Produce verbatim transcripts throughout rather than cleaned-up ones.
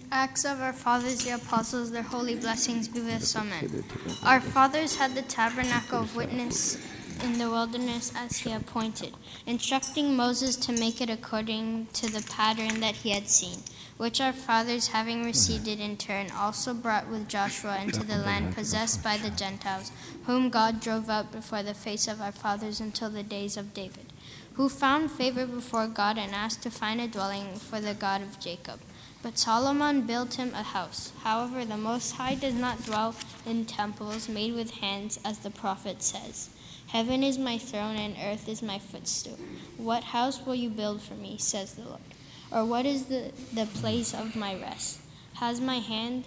Acts of our fathers, the apostles, their holy blessings be with us. Amen. Our fathers had the tabernacle of witness in the wilderness as he appointed, instructing Moses to make it according to the pattern that he had seen, which our fathers, having received it in turn, also brought with Joshua into the land possessed by the Gentiles, whom God drove out before the face of our fathers until the days of David, who found favor before God and asked to find a dwelling for the God of Jacob. But Solomon built him a house. However, the Most High does not dwell in temples made with hands, as the prophet says. Heaven is my throne and earth is my footstool. What house will you build for me, says the Lord? Or what is the, the place of my rest? Has my hand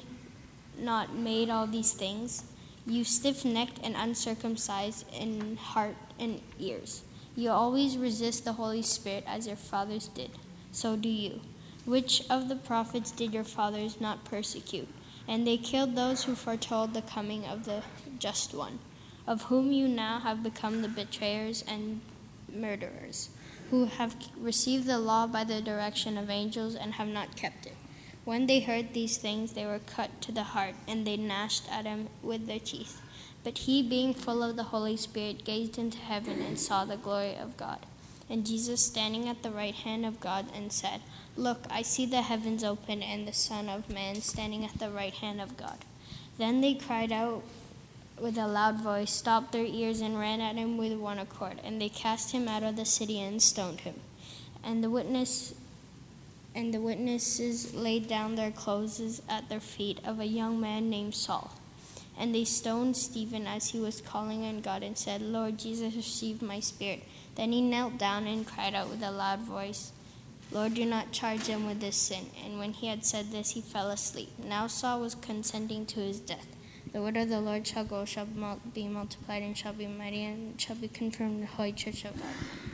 not made all these things? You stiff-necked and uncircumcised in heart and ears. You always resist the Holy Spirit as your fathers did. So do you. Which of the prophets did your fathers not persecute? And they killed those who foretold the coming of the Just One, of whom you now have become the betrayers and murderers, who have received the law by the direction of angels and have not kept it. When they heard these things, they were cut to the heart, and they gnashed at him with their teeth. But he, being full of the Holy Spirit, gazed into heaven and saw the glory of God, and Jesus standing at the right hand of God, and said, Look, I see the heavens open, and the Son of Man standing at the right hand of God. Then they cried out with a loud voice, stopped their ears, and ran at him with one accord. And they cast him out of the city and stoned him. And the witness and the witnesses laid down their clothes at their feet of a young man named Saul. And they stoned Stephen as he was calling on God, and said, Lord Jesus, receive my spirit. Then he knelt down and cried out with a loud voice, Lord, do not charge them with this sin. And when he had said this, he fell asleep. Now Saul was consenting to his death. The word of the Lord shall go, shall be multiplied, and shall be mighty, and shall be confirmed in the Holy Church of God.